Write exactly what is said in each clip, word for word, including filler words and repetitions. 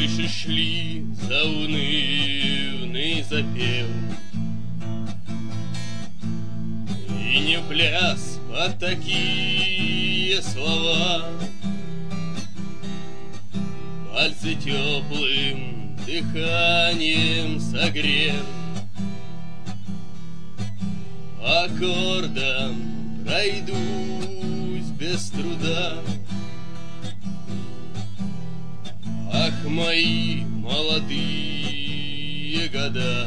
Слышишь ли заунывный запев? И не пляс под такие слова. Пальцы теплым дыханием согрев, аккордом пройдусь без труда. Ах, мои молодые года,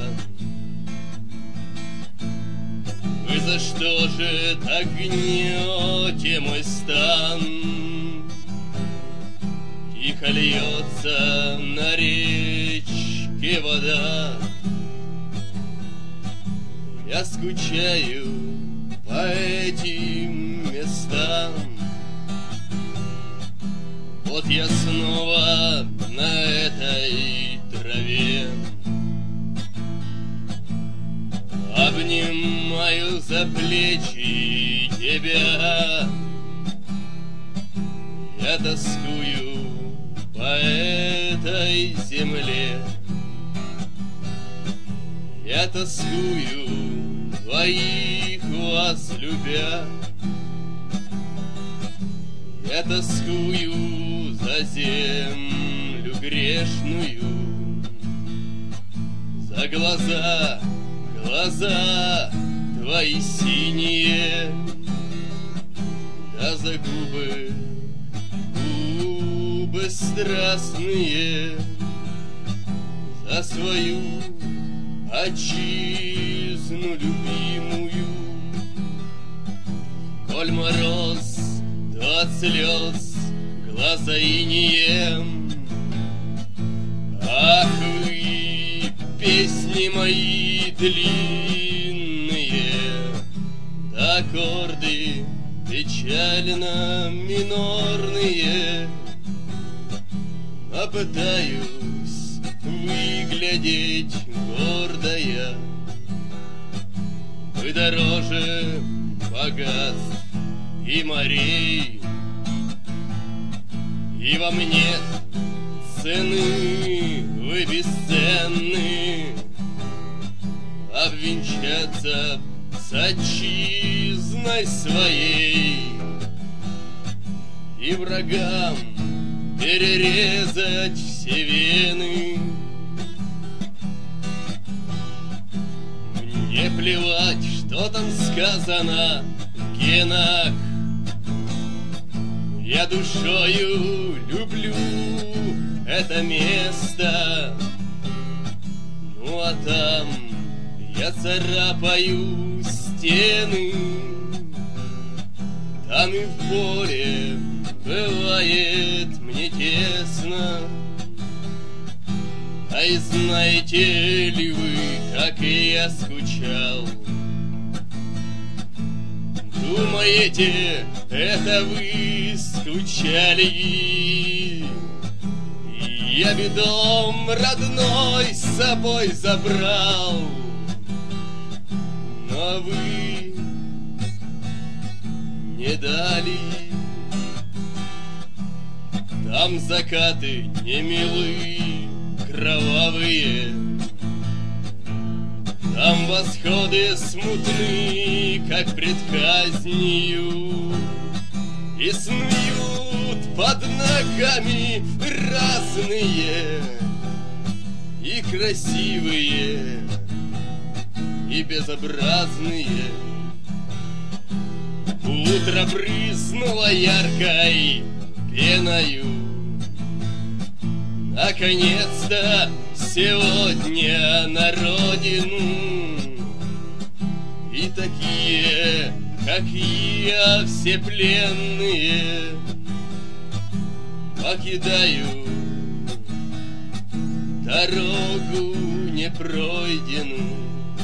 вы за что же так гнете мой стан? Тихо льется на речке вода. Я скучаю по этим местам. Вот я снова на этой траве, обнимаю за плечи тебя. Я тоскую по этой земле, я тоскую, двоих вас любя. Я тоскую за землю грешную, за глаза, глаза твои синие, да за губы, губы страстные, за свою отчизну любимую. Коль мороз, то от слез глаза инеем. Ах вы, песни мои длинные, да аккорды печально минорные. А пытаюсь выглядеть гордая, вы дороже богатств и морей, и вам нет цены, вы бесценны. Обвенчаться с отчизной своей и врагам перерезать все вены. Мне плевать, что там сказано в генах, я душою люблю это место. Ну а там я царапаю стены, там и в поле бывает мне тесно. А и знаете ли вы, как и я скучал? Думаете, это вы скучали? Я бы дом родной с собой забрал, но вы не дали. Там закаты немилые, кровавые, там восходы смутны, как пред казнью, и снуют под ногами разные, и красивые, и безобразные. Утро брызнуло яркой пеною. Наконец-то сегодня на родину. И такие, как я, все пленные, покидаю дорогу непройденную.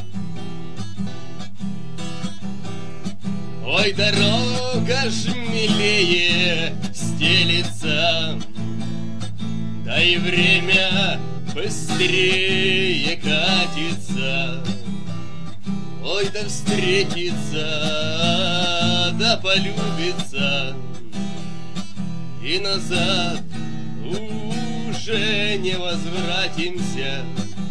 Ой, дорога ж милее стелится, да и время быстрее катится. Ой, да встретится, да полюбится, и назад уже не возвратимся.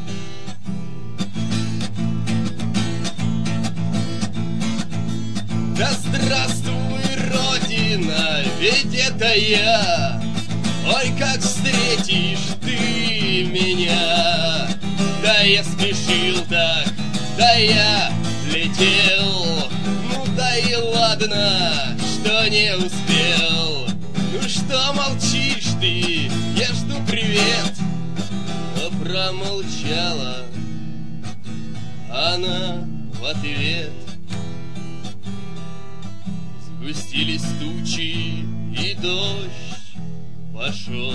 Да здравствуй, Родина, ведь это я. Ой, как встретишь ты меня. Да я спешил так, да я летел. Ну да и ладно, что не успел. Ну что молчишь ты, я жду привет. Но промолчала она в ответ. Сгустились тучи, и дождь пошел.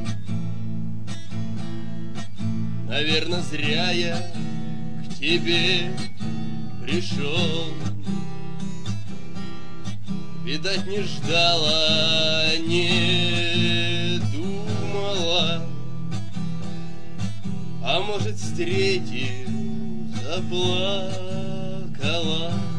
Наверно, зря я к тебе пришел. Видать, не ждала, не думала. А может, встретив, заплакала.